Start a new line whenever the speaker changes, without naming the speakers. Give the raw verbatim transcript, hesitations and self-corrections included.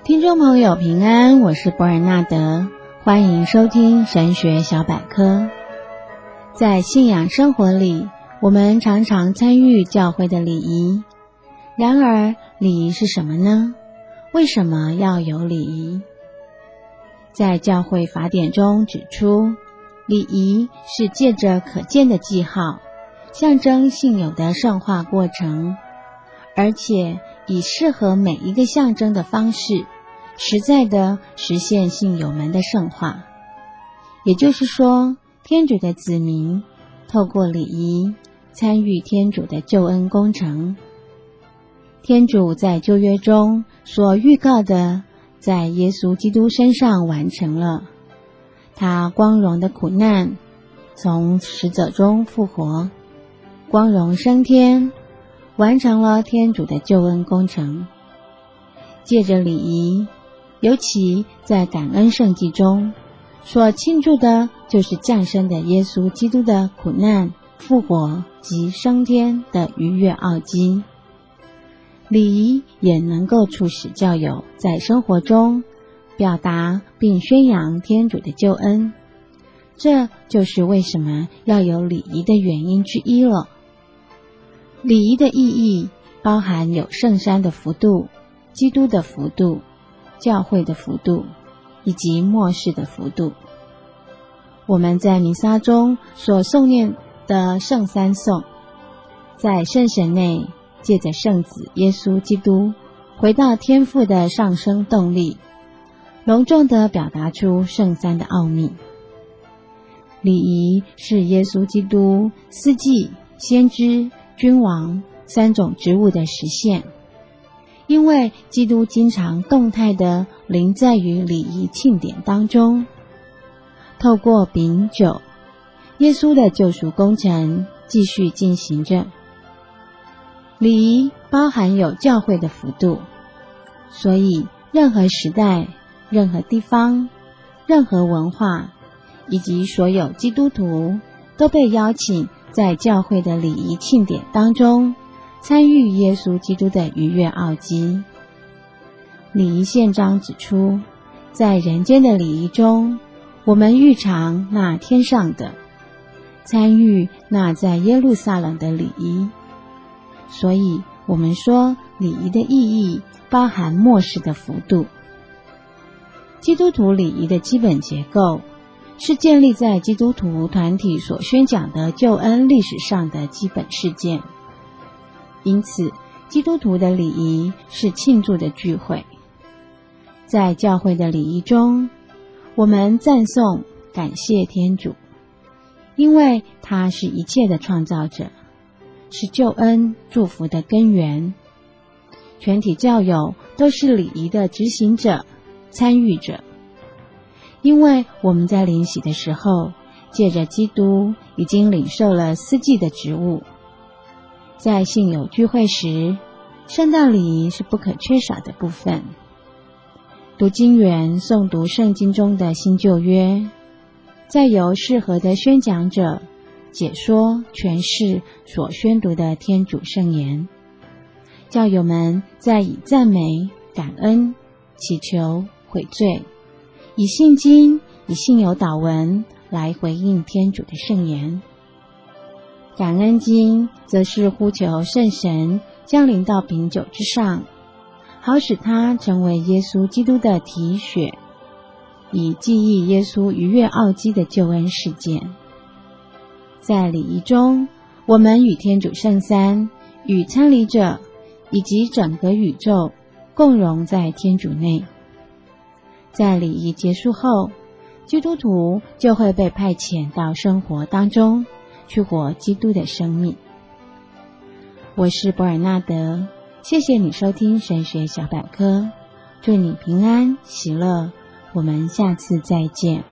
听众朋友平安，我是博尔纳德，欢迎收听神学小百科。在信仰生活里，我们常常参与教会的礼仪。然而，礼仪是什么呢？为什么要有礼仪？在教会法典中指出，礼仪是借着可见的记号，象征信友的圣化过程，而且以适合每一个象征的方式，实在地实现信友们的圣化。也就是说，天主的子民透过礼仪参与天主的救恩工程。天主在旧约中所预告的，在耶稣基督身上完成了。他光荣的苦难，从死者中复活，光荣升天，完成了天主的救恩工程。借着礼仪，尤其在感恩圣祭中，所庆祝的就是降生的耶稣基督的苦难、复活及升天的逾越奥迹。礼仪也能够促使教友在生活中表达并宣扬天主的救恩，这就是为什么要有礼仪的原因之一了。礼仪的意义包含有圣山的幅度、基督的幅度、教会的幅度以及末世的幅度。我们在弥撒中所诵念的圣三颂，在圣神内借着圣子耶稣基督回到天父的上升动力，隆重地表达出圣三的奥秘。礼仪是耶稣基督司祭、先知、君王三种职务的实现，因为基督经常动态地临在于礼仪庆典当中。透过饼酒，耶稣的救赎工程继续进行着。礼仪包含有教会的幅度，所以任何时代、任何地方、任何文化以及所有基督徒都被邀请在教会的礼仪庆典当中参与耶稣基督的逾越奥迹。礼仪宪章指出，在人间的礼仪中，我们预尝那天上的，参与那在耶路撒冷的礼仪。所以我们说，礼仪的意义包含末世的幅度。基督徒礼仪的基本结构是建立在基督徒团体所宣讲的救恩历史上的基本事件。因此，基督徒的礼仪是庆祝的聚会。在教会的礼仪中，我们赞颂、感谢天主，因为他是一切的创造者，是救恩祝福的根源。全体教友都是礼仪的执行者、参与者，因为我们在领洗的时候，借着基督已经领受了司祭的职务。在信友聚会时，圣诞礼仪是不可缺少的部分。读经员诵读圣经中的新旧约，再由适合的宣讲者解说诠释所宣读的天主圣言。教友们再以赞美、感恩、祈求、悔罪，以信经、以信友祷文来回应天主的圣言。感恩经则是呼求圣神降临到饼酒之上，好使它成为耶稣基督的体血，以记忆耶稣逾越奥迹的救恩事件。在礼仪中，我们与天主圣三、与参礼者以及整个宇宙共融在天主内。在礼仪结束后，基督徒就会被派遣到生活当中去活基督的生命。我是博尔纳德，谢谢你收听神学小百科，祝你平安喜乐，我们下次再见。